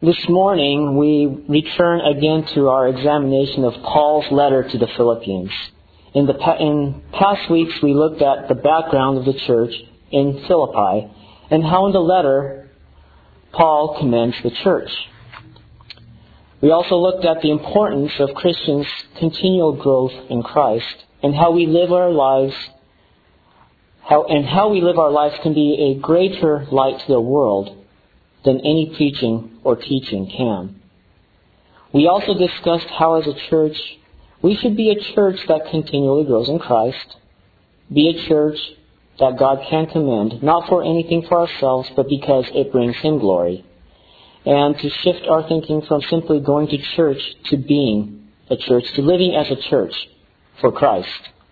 This morning, we return again to our examination of Paul's letter to the Philippians. In past weeks, we looked at the background of the church in Philippi and how in the letter, Paul commends the church. We also looked at the importance of Christians' continual growth in Christ and how we live our lives can be a greater light to the world than any preaching or teaching can. We also discussed how as a church, we should be a church that continually grows in Christ, be a church that God can commend, not for anything for ourselves, but because it brings Him glory, and to shift our thinking from simply going to church to being a church, to living as a church for Christ.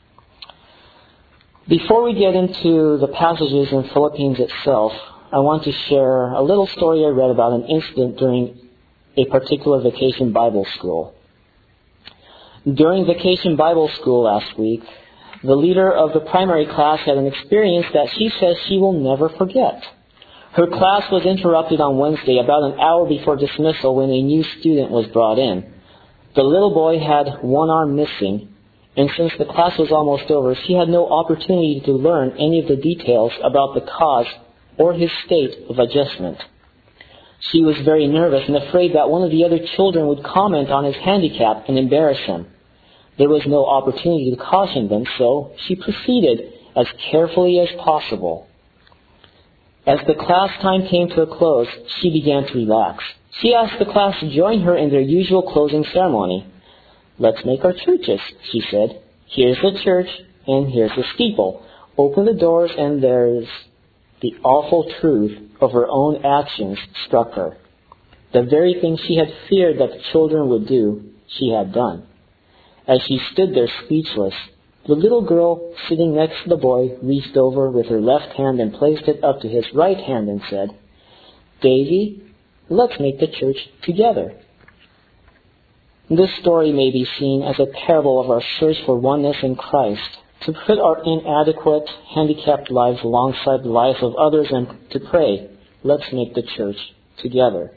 Before we get into the passages in Philippians itself, I want to share a little story I read about an incident during a particular vacation Bible school. During vacation Bible school last week, the leader of the primary class had an experience that she says she will never forget. Her class was interrupted on Wednesday about an hour before dismissal when a new student was brought in. The little boy had one arm missing, and since the class was almost over, she had no opportunity to learn any of the details about the cause or his state of adjustment. She was very nervous and afraid that one of the other children would comment on his handicap and embarrass him. There was no opportunity to caution them, so she proceeded as carefully as possible. As the class time came to a close, she began to relax. She asked the class to join her in their usual closing ceremony. "Let's make our churches," she said. "Here's the church, and here's the steeple. Open the doors," and there's the awful truth of her own actions struck her. The very thing she had feared that the children would do, she had done. As she stood there speechless, the little girl sitting next to the boy reached over with her left hand and placed it up to his right hand and said, "Davy, let's make the church together." This story may be seen as a parable of our search for oneness in Christ, to put our inadequate, handicapped lives alongside the life of others and to pray, "Let's make the church together."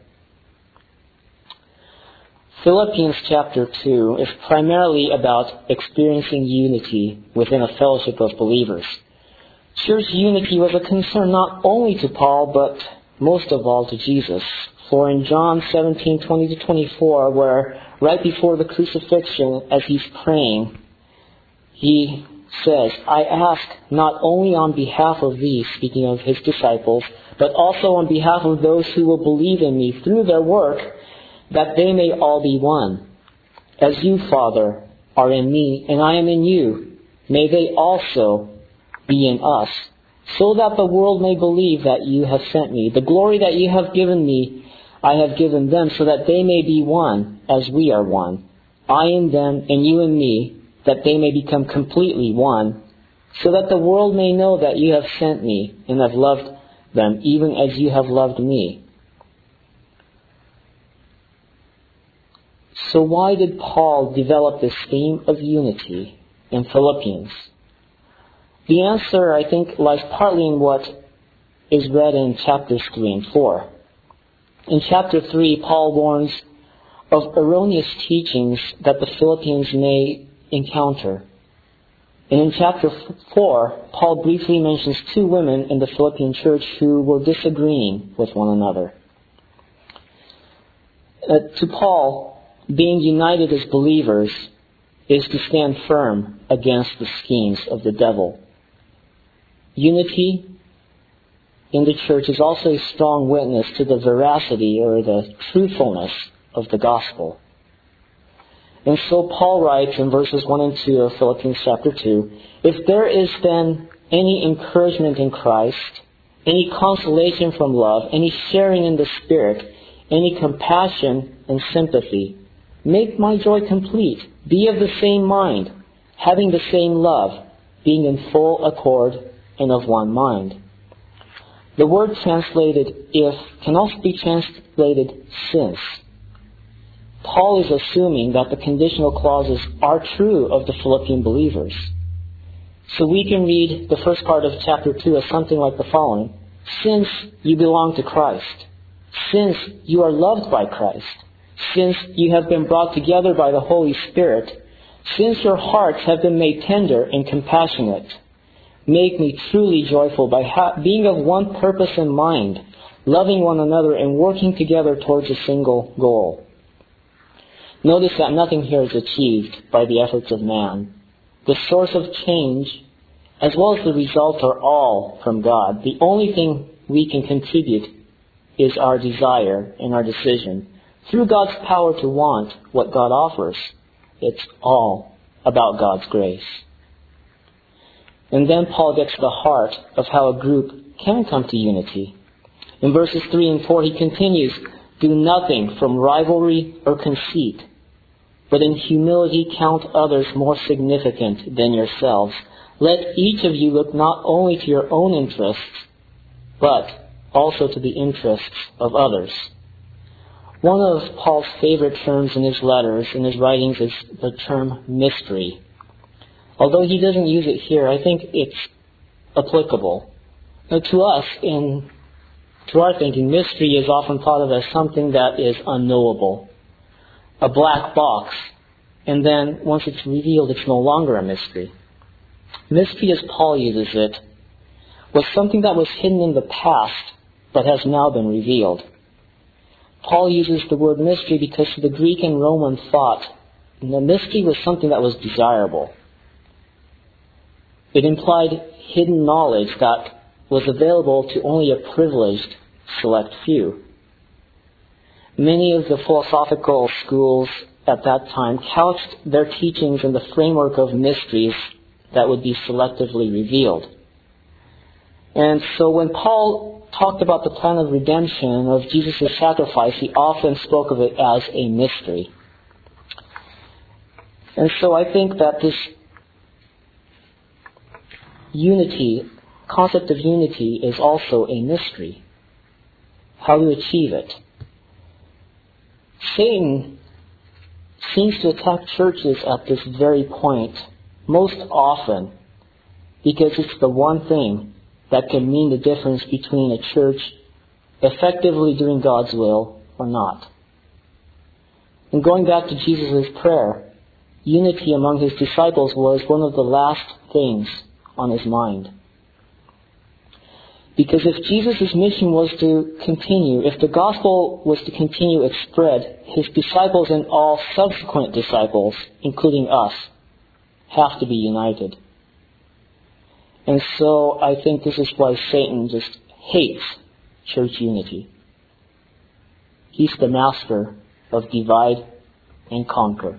Philippians chapter 2 is primarily about experiencing unity within a fellowship of believers. Church unity was a concern not only to Paul, but most of all to Jesus. For in John 17:20-24, where right before the crucifixion, as he's praying, he says, "I ask not only on behalf of these," speaking of his disciples, "but also on behalf of those who will believe in me through their work, that they may all be one. As you, Father, are in me, and I am in you, may they also be in us, so that the world may believe that you have sent me. The glory that you have given me, I have given them, so that they may be one, as we are one. I in them, and you in me, that they may become completely one, so that the world may know that you have sent me and have loved them, even as you have loved me." So why did Paul develop this theme of unity in Philippians? The answer, I think, lies partly in what is read in chapters 3 and 4. In chapter 3, Paul warns of erroneous teachings that the Philippians may encounter. And in chapter 4, Paul briefly mentions two women in the Philippian church who were disagreeing with one another. To Paul, being united as believers is to stand firm against the schemes of the devil. Unity in the church is also a strong witness to the veracity or the truthfulness of the gospel. And so Paul writes in verses 1 and 2 of Philippians chapter 2, "If there is then any encouragement in Christ, any consolation from love, any sharing in the Spirit, any compassion and sympathy, make my joy complete. Be of the same mind, having the same love, being in full accord and of one mind." The word translated "if" can also be translated "since." Paul is assuming that the conditional clauses are true of the Philippian believers. So we can read the first part of chapter 2 as something like the following: "Since you belong to Christ, since you are loved by Christ, since you have been brought together by the Holy Spirit, since your hearts have been made tender and compassionate, make me truly joyful by being of one purpose in mind, loving one another and working together towards a single goal. Notice that nothing here is achieved by the efforts of man. The source of change, as well as the result, are all from God. The only thing we can contribute is our desire and our decision. Through God's power to want what God offers, it's all about God's grace. And then Paul gets to the heart of how a group can come to unity. In verses 3 and 4 he continues, "Do nothing from rivalry or conceit, but in humility count others more significant than yourselves. Let each of you look not only to your own interests, but also to the interests of others." One of Paul's favorite terms in his letters, in his writings, is the term mystery. Although he doesn't use it here, I think it's applicable. Now, to us, to our thinking, mystery is often thought of as something that is unknowable, a black box, and then once it's revealed, it's no longer a mystery. Mystery, as Paul uses it, was something that was hidden in the past, but has now been revealed. Paul uses the word mystery because to the Greek and Roman thought, the mystery was something that was desirable. It implied hidden knowledge that was available to only a privileged select few. Many of the philosophical schools at that time couched their teachings in the framework of mysteries that would be selectively revealed. And so when Paul talked about the plan of redemption, of Jesus' sacrifice, he often spoke of it as a mystery. And so I think that this concept of unity is also a mystery. How to achieve it. Satan seems to attack churches at this very point most often because it's the one thing that can mean the difference between a church effectively doing God's will or not. And going back to Jesus' prayer, unity among his disciples was one of the last things on his mind. Because if Jesus' mission was to continue, if the gospel was to continue its spread, his disciples and all subsequent disciples, including us, have to be united. And so I think this is why Satan just hates church unity. He's the master of divide and conquer.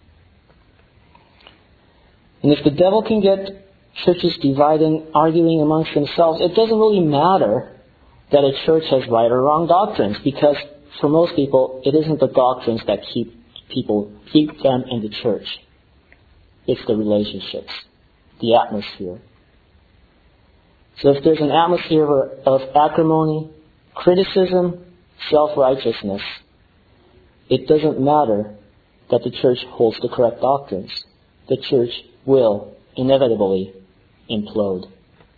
And if the devil can get churches dividing, arguing amongst themselves, it doesn't really matter that a church has right or wrong doctrines, because for most people, it isn't the doctrines that keep them in the church. It's the relationships, the atmosphere. So if there's an atmosphere of acrimony, criticism, self-righteousness, it doesn't matter that the church holds the correct doctrines. The church will inevitably implode.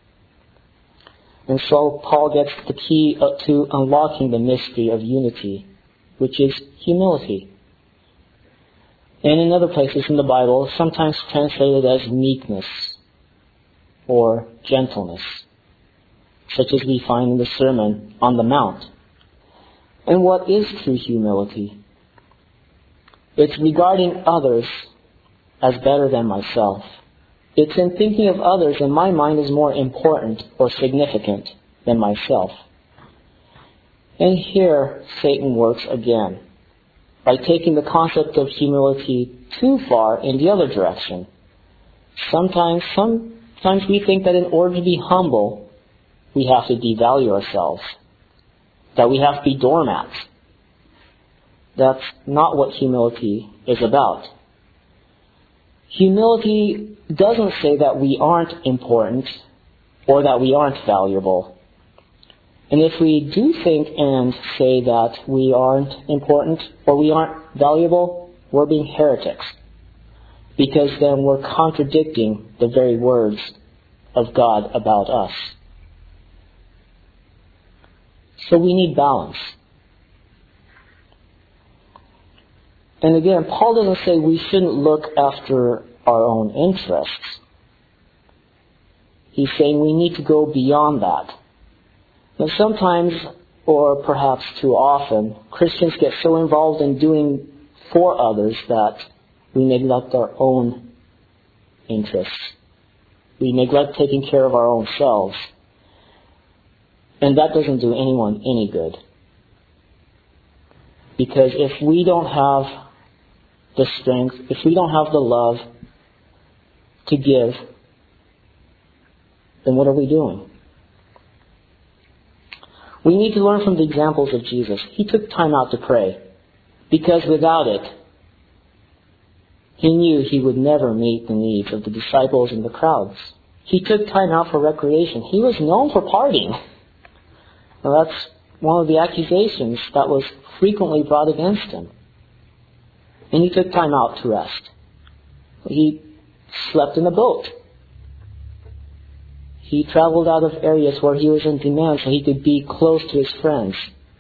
And so Paul gets the key to unlocking the mystery of unity, which is humility. And in other places in the Bible, sometimes translated as meekness or gentleness, such as we find in the Sermon on the Mount. And what is true humility? It's regarding others as better than myself. It's in thinking of others in my mind as more important or significant than myself. And here Satan works again by taking the concept of humility too far in the other direction. Sometimes we think that in order to be humble, we have to devalue ourselves, that we have to be doormats. That's not what humility is about. Humility doesn't say that we aren't important or that we aren't valuable. And if we do think and say that we aren't important or we aren't valuable, we're being heretics. Because then we're contradicting the very words of God about us. So we need balance. And again, Paul doesn't say we shouldn't look after our own interests. He's saying we need to go beyond that. Now sometimes, or perhaps too often, Christians get so involved in doing for others that we neglect our own interests. We neglect taking care of our own selves. And that doesn't do anyone any good. Because if we don't have the strength, if we don't have the love to give, then what are we doing? We need to learn from the examples of Jesus. He took time out to pray, because without it, he knew he would never meet the needs of the disciples and the crowds. He took time out for recreation. He was known for partying. Now that's one of the accusations that was frequently brought against him. And he took time out to rest. He slept in a boat. He traveled out of areas where he was in demand so he could be close to his friends.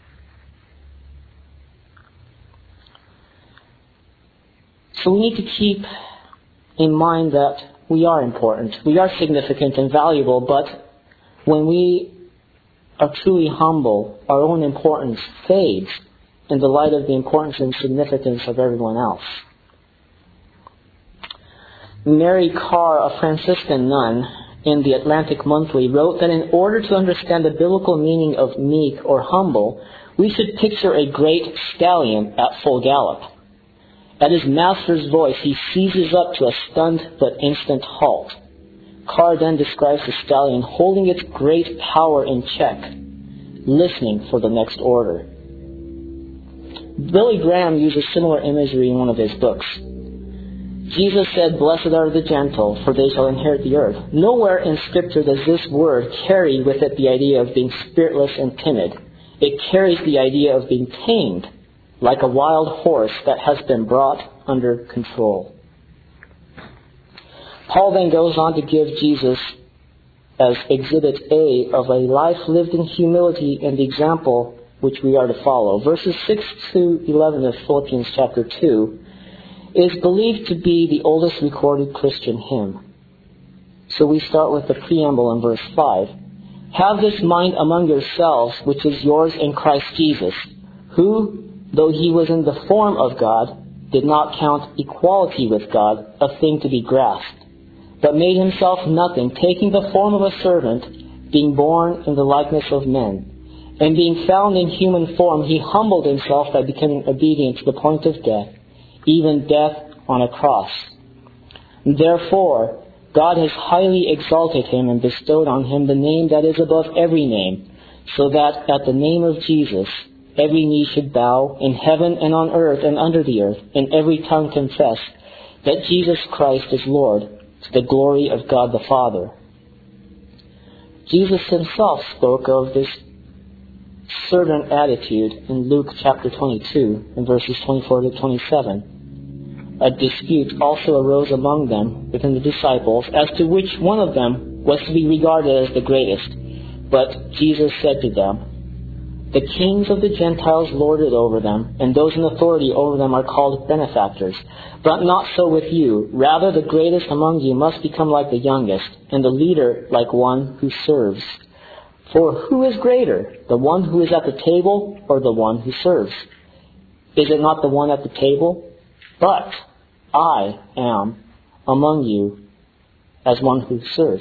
So we need to keep in mind that we are important. We are significant and valuable, but when we are truly humble, our own importance fades in the light of the importance and significance of everyone else. Mary Carr, a Franciscan nun, in the Atlantic Monthly, wrote that in order to understand the biblical meaning of meek or humble, we should picture a great stallion at full gallop. At his master's voice, he seizes up to a stunned but instant halt. Carr then describes the stallion holding its great power in check, listening for the next order. Billy Graham uses similar imagery in one of his books. Jesus said, "Blessed are the gentle, for they shall inherit the earth." Nowhere in Scripture does this word carry with it the idea of being spiritless and timid. It carries the idea of being tamed, like a wild horse that has been brought under control. Paul then goes on to give Jesus as exhibit A of a life lived in humility and the example which we are to follow. Verses 6 to 11 of Philippians chapter 2 is believed to be the oldest recorded Christian hymn. So we start with the preamble in verse 5. "Have this mind among yourselves, which is yours in Christ Jesus, who, though he was in the form of God, did not count equality with God a thing to be grasped, but made himself nothing, taking the form of a servant, being born in the likeness of men. And being found in human form, he humbled himself by becoming obedient to the point of death, even death on a cross. Therefore, God has highly exalted him and bestowed on him the name that is above every name, so that at the name of Jesus every knee should bow in heaven and on earth and under the earth, and every tongue confess that Jesus Christ is Lord, to the glory of God the Father." Jesus himself spoke of this servant attitude in Luke chapter 22, in verses 24 to 27. A dispute also arose among them within the disciples as to which one of them was to be regarded as the greatest. But Jesus said to them, "The kings of the Gentiles lord it over them, and those in authority over them are called benefactors. But not so with you. Rather, the greatest among you must become like the youngest, and the leader like one who serves. For who is greater, the one who is at the table or the one who serves? Is it not the one at the table? But I am among you as one who serves."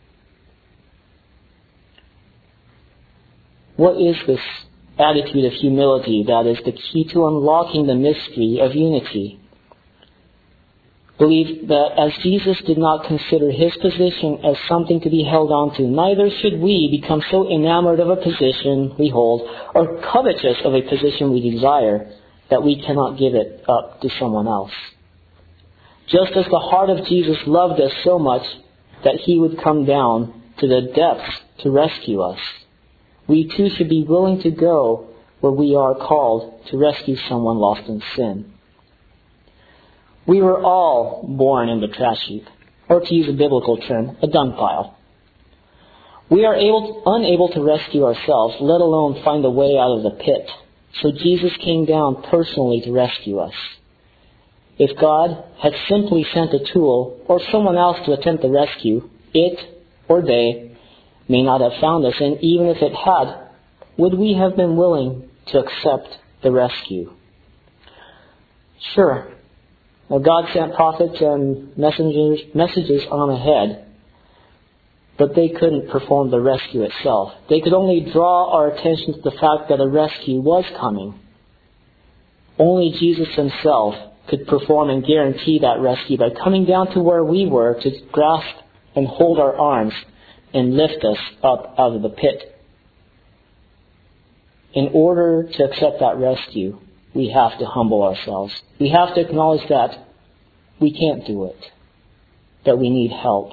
What is this attitude of humility that is the key to unlocking the mystery of unity? Believe that as Jesus did not consider his position as something to be held on to, neither should we become so enamored of a position we hold or covetous of a position we desire that we cannot give it up to someone else. Just as the heart of Jesus loved us so much that he would come down to the depths to rescue us, we too should be willing to go where we are called to rescue someone lost in sin. We were all born in the trash heap, or to use a biblical term, a dung pile. We are unable to rescue ourselves, let alone find a way out of the pit. So Jesus came down personally to rescue us. If God had simply sent a tool or someone else to attempt the rescue, it or they may not have found us, and even if it had, would we have been willing to accept the rescue? Sure, God sent prophets and messages on ahead, but they couldn't perform the rescue itself. They could only draw our attention to the fact that a rescue was coming. Only Jesus himself could perform and guarantee that rescue by coming down to where we were to grasp and hold our arms and lift us up out of the pit. In order to accept that rescue, we have to humble ourselves. We have to acknowledge that we can't do it, that we need help.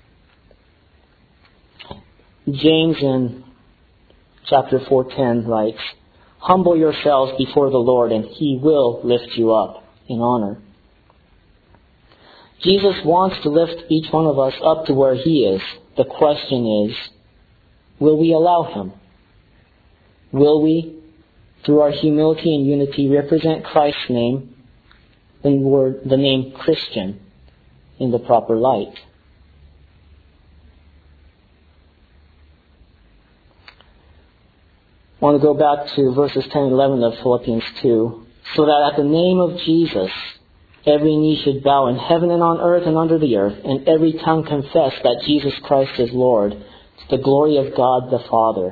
James in chapter 4:10 writes, "Humble yourselves before the Lord, and He will lift you up in honor." Jesus wants to lift each one of us up to where He is. The question is, will we allow Him? Will we, through our humility and unity, represent Christ's name and the name Christian in the proper light? I want to go back to verses 10 and 11 of Philippians 2. "So that at the name of Jesus, every knee should bow in heaven and on earth and under the earth, and every tongue confess that Jesus Christ is Lord, to the glory of God the Father."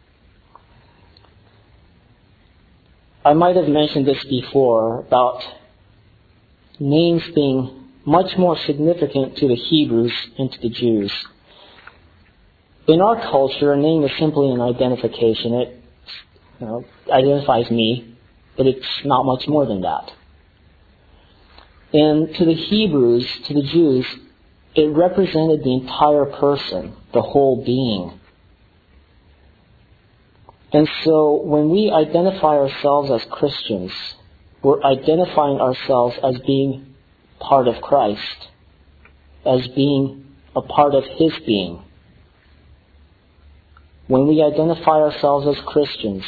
I might have mentioned this before about names being much more significant to the Hebrews and to the Jews. In our culture, a name is simply an identification. It identifies me, but it's not much more than that. And to the Hebrews, to the Jews, it represented the entire person, the whole being. And so when we identify ourselves as Christians, we're identifying ourselves as being part of Christ, as being a part of His being. When we identify ourselves as Christians,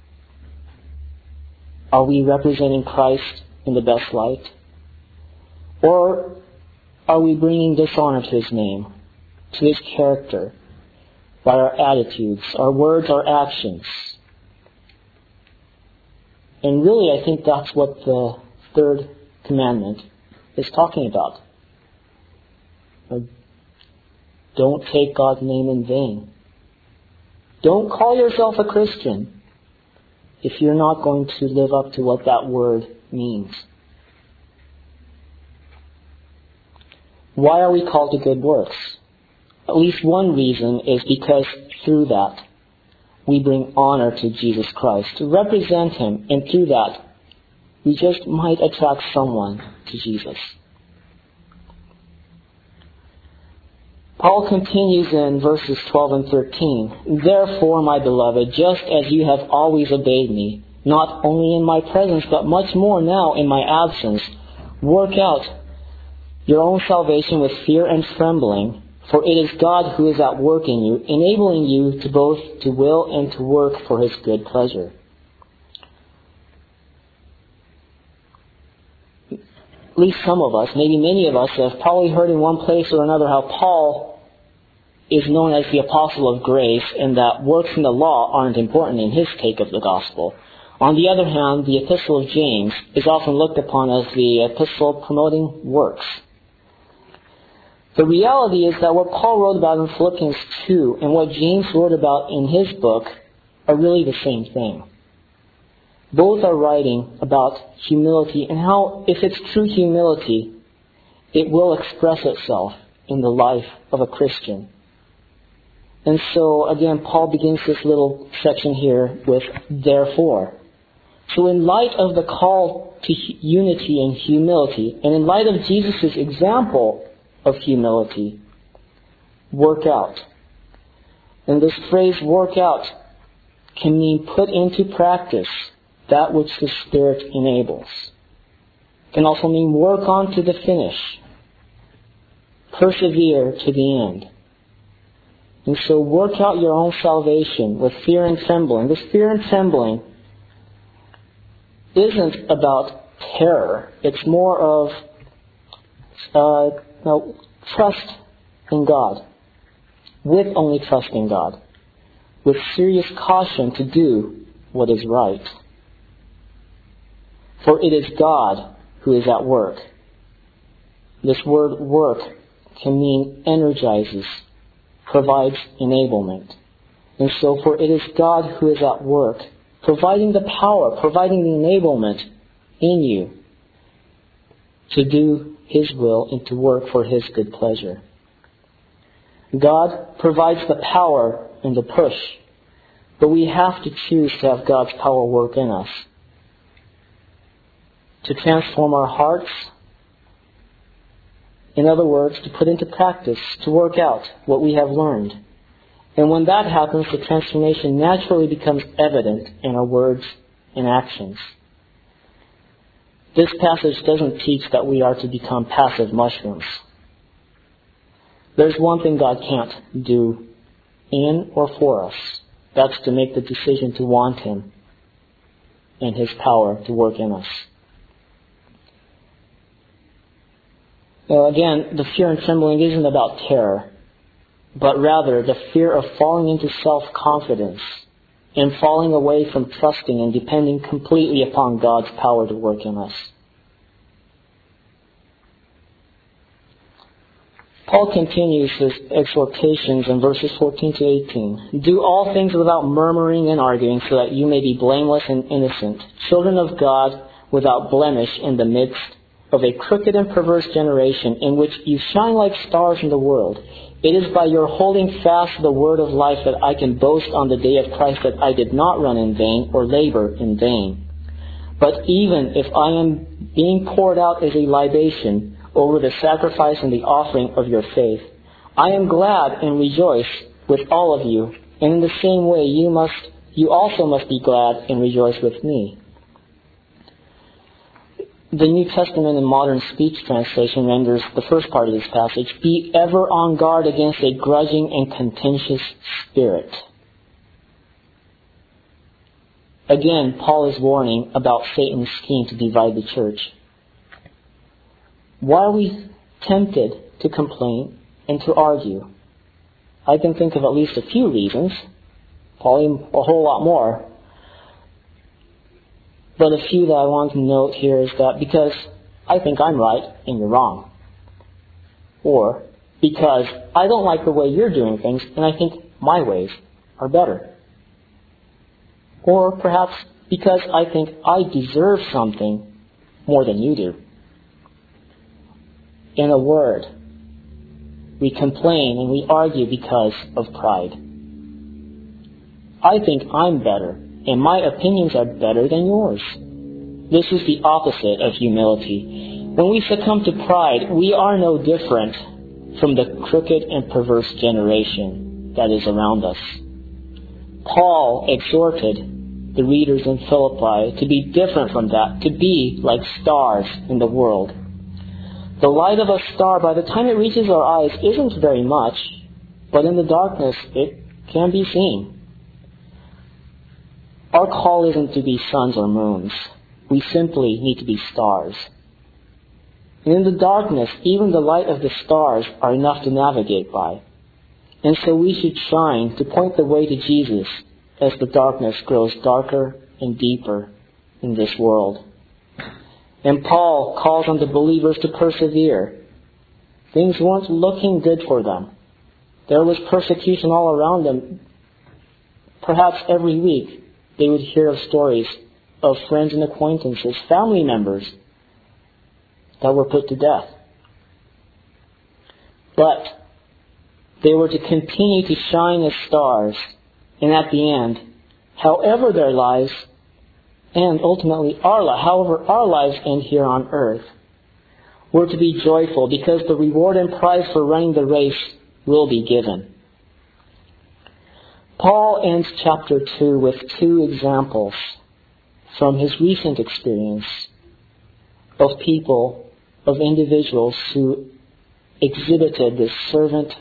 are we representing Christ in the best light? Or are we bringing dishonor to His name, to His character, by our attitudes, our words, our actions? And really, I think that's what the third commandment is talking about. Don't take God's name in vain. Don't call yourself a Christian if you're not going to live up to what that word means. Why are we called to good works? At least one reason is because through that we bring honor to Jesus Christ, to represent Him, and through that we just might attract someone to Jesus. Paul continues in verses 12 and 13. "Therefore, my beloved, just as you have always obeyed me, not only in my presence, but much more now in my absence, work out your own salvation with fear and trembling, for it is God who is at work in you, enabling you to both to will and to work for His good pleasure." At least some of us, maybe many of us, have probably heard in one place or another how Paul is known as the apostle of grace, and that works in the law aren't important in his take of the gospel. On the other hand, the epistle of James is often looked upon as the epistle promoting works. The reality is that what Paul wrote about in Philippians 2 and what James wrote about in his book are really the same thing. Both are writing about humility and how, if it's true humility, it will express itself in the life of a Christian. And so, again, Paul begins this little section here with "therefore." So in light of the call to unity and humility, and in light of Jesus' example of humility, work out. And this phrase, work out, can mean put into practice that which the Spirit enables. It can also mean work on to the finish. Persevere to the end. And so work out your own salvation with fear and trembling. This fear and trembling isn't about terror. It's more of trust in God, with only trust in God, with serious caution to do what is right. For it is God who is at work. This word work can mean energizes, provides enablement. And so for it is God who is at work, providing the power, providing the enablement in you to do His will and to work for His good pleasure. God provides the power and the push, but we have to choose to have God's power work in us, to transform our hearts. In other words, to put into practice, to work out what we have learned. And when that happens, the transformation naturally becomes evident in our words and actions. This passage doesn't teach that we are to become passive mushrooms. There's one thing God can't do in or for us. That's to make the decision to want Him and His power to work in us. Now again, the fear and trembling isn't about terror, but rather the fear of falling into self-confidence and falling away from trusting and depending completely upon God's power to work in us. Paul continues his exhortations in verses 14 to 18. Do all things without murmuring and arguing, so that you may be blameless and innocent, children of God without blemish in the midst of a crooked and perverse generation, in which you shine like stars in the world. It is by your holding fast the word of life that I can boast on the day of Christ that I did not run in vain or labor in vain. But even if I am being poured out as a libation over the sacrifice and the offering of your faith, I am glad and rejoice with all of you, and in the same way you also must be glad and rejoice with me. The New Testament and Modern Speech Translation renders the first part of this passage, be ever on guard against a grudging and contentious spirit. Again, Paul is warning about Satan's scheme to divide the church. Why are we tempted to complain and to argue? I can think of at least a few reasons, probably a whole lot more. But a few that I want to note here is that because I think I'm right and you're wrong. Or because I don't like the way you're doing things and I think my ways are better. Or perhaps because I think I deserve something more than you do. In a word, we complain and we argue because of pride. I think I'm better, and my opinions are better than yours. This is the opposite of humility. When we succumb to pride, we are no different from the crooked and perverse generation that is around us. Paul exhorted the readers in Philippi to be different from that, to be like stars in the world. The light of a star, by the time it reaches our eyes, isn't very much, but in the darkness it can be seen. Our call isn't to be suns or moons. We simply need to be stars. And in the darkness, even the light of the stars are enough to navigate by. And so we should shine to point the way to Jesus as the darkness grows darker and deeper in this world. And Paul calls on the believers to persevere. Things weren't looking good for them. There was persecution all around them. Perhaps every week they would hear of stories of friends and acquaintances, family members that were put to death. But they were to continue to shine as stars, and at the end, however their lives and ultimately however our lives end here on earth, we're to be joyful because the reward and prize for running the race will be given. Paul ends chapter 2 with two examples from his recent experience of people, of individuals who exhibited this servant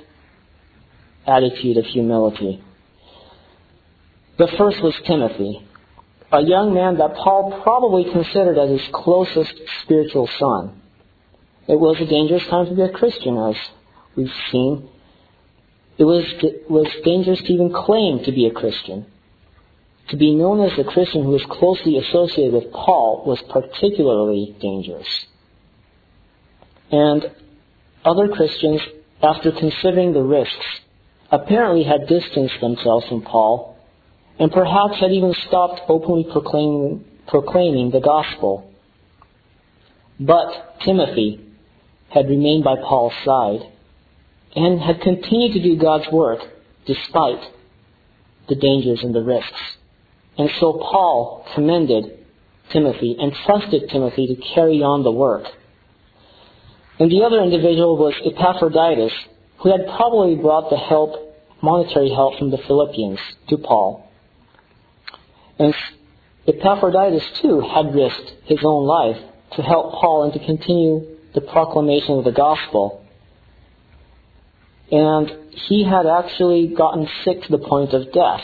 attitude of humility. The first was Timothy. a young man that Paul probably considered as his closest spiritual son. It was a dangerous time to be a Christian, as we've seen. It was dangerous to even claim to be a Christian. To be known as a Christian who was closely associated with Paul was particularly dangerous. And other Christians, after considering the risks, apparently had distanced themselves from Paul and perhaps had even stopped openly proclaiming the gospel. But Timothy had remained by Paul's side and had continued to do God's work despite the dangers and the risks. And so Paul commended Timothy and trusted Timothy to carry on the work. And the other individual was Epaphroditus, who had probably brought the monetary help from the Philippians to Paul. And Epaphroditus, too, had risked his own life to help Paul and to continue the proclamation of the gospel. And he had actually gotten sick to the point of death,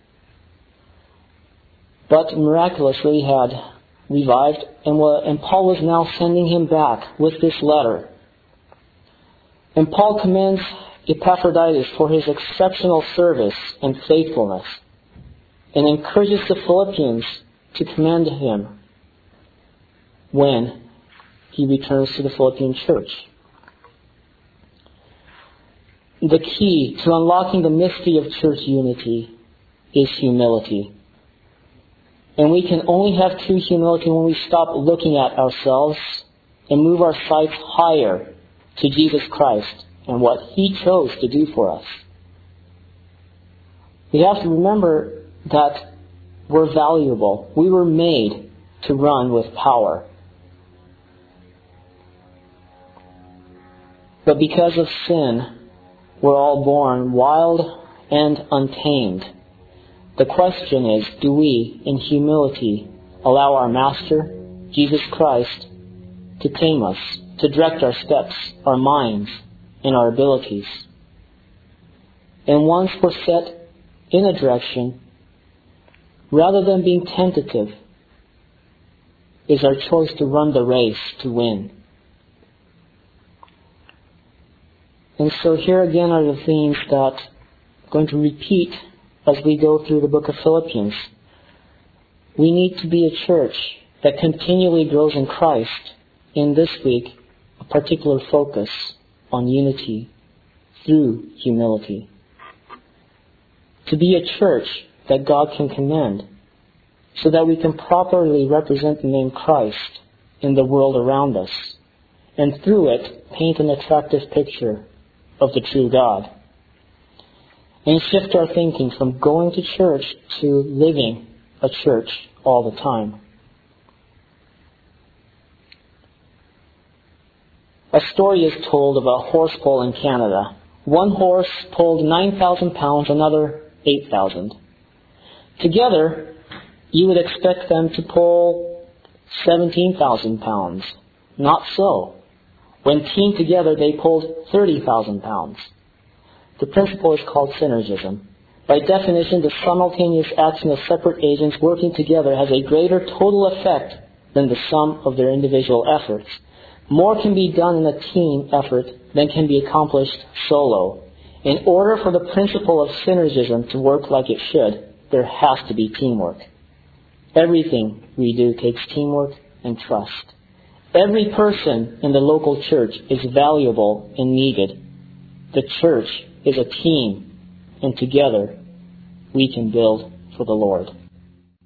but miraculously had revived, and Paul was now sending him back with this letter. And Paul commends Epaphroditus for his exceptional service and faithfulness, and encourages the Philippians to commend him when he returns to the Philippian church. The key to unlocking the mystery of church unity is humility. And we can only have true humility when we stop looking at ourselves and move our sights higher to Jesus Christ and what He chose to do for us. We have to remember that we're valuable. We were made to run with power. But because of sin, we're all born wild and untamed. The question is, do we, in humility, allow our Master, Jesus Christ, to tame us, to direct our steps, our minds, and our abilities? And once we're set in a direction, rather than being tentative, is our choice to run the race to win. And so here again are the themes that I'm going to repeat as we go through the book of Philippians. We need to be a church that continually grows in Christ. In this week, a particular focus on unity through humility. To be a church that God can commend, so that we can properly represent the name Christ in the world around us, and through it paint an attractive picture of the true God. And shift our thinking from going to church to living a church all the time. A story is told of a horse pull in Canada. One horse pulled 9,000 pounds, another 8,000. Together, you would expect them to pull 17,000 pounds. Not so. When teamed together, they pulled 30,000 pounds. The principle is called synergism. By definition, the simultaneous action of separate agents working together has a greater total effect than the sum of their individual efforts. More can be done in a team effort than can be accomplished solo. In order for the principle of synergism to work like it should, there has to be teamwork. Everything we do takes teamwork and trust. Every person in the local church is valuable and needed. The church is a team, and together we can build for the Lord.